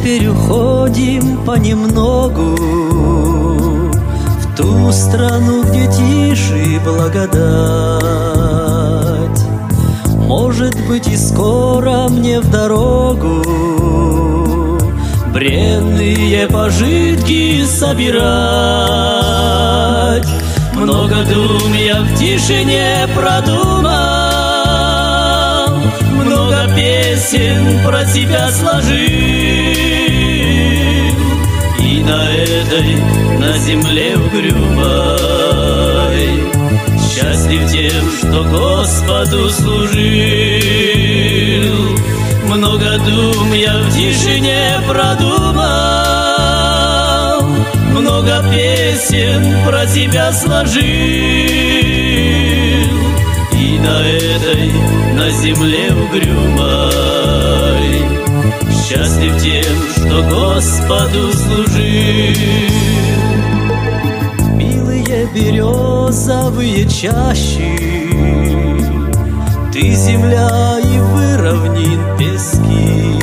теперь уходим понемногу в ту страну, где тише благодать. Может быть, и скоро мне в дорогу бренные пожитки собирать. Много дум я в тишине продумал, много песен про тебя сложил. И на этой, на земле угрюмой счастлив тем, что Господу служил. Много дум я в тишине продумал, много песен про тебя сложил. И на этой, на земле угрюмой счастлив тем, что Господу служил. Милые березовые чащи, ты земля и выровнин пески.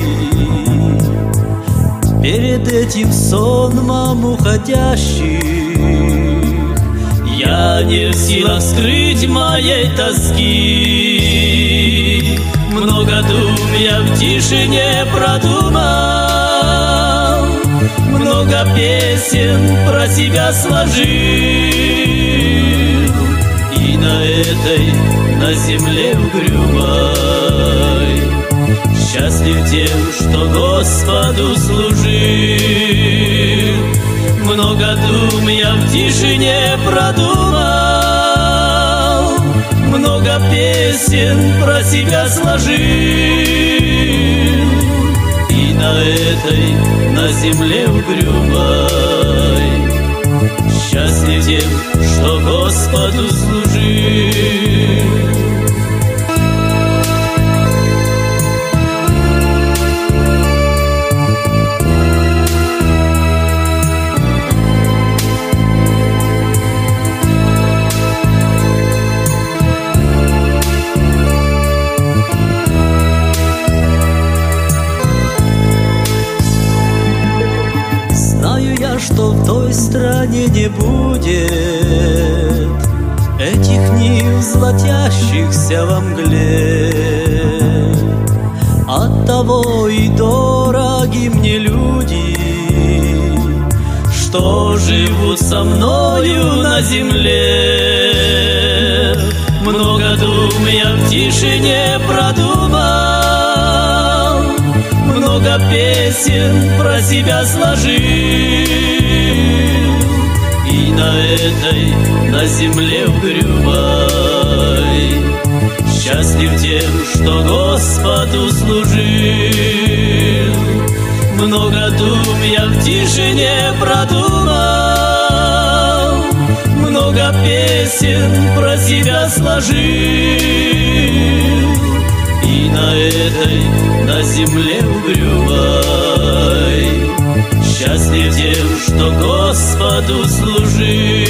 Перед этим сонмом уходящих я не в силах скрыть моей тоски. Много дум я в тишине продумал, много песен про себя сложил. И на этой, на земле угрюмой счастлив тем, что Господу служил. Много дум я в тишине продумал, много песен про себя сложил. И на этой, на земле угрюмой счастлив тем, что Господу служил. Что в той стране не будет этих нив, золотящихся во мгле. Оттого и дороги мне люди, что живут со мною на земле. Много дум я в тишине продумал, много песен про себя сложил. И на этой, на земле угрюмой счастлив тем, что Господу служил. Много дум я в тишине продумал, много песен про себя сложил. И на этой, на земле угрюмой счастлив тем, что Господу служил.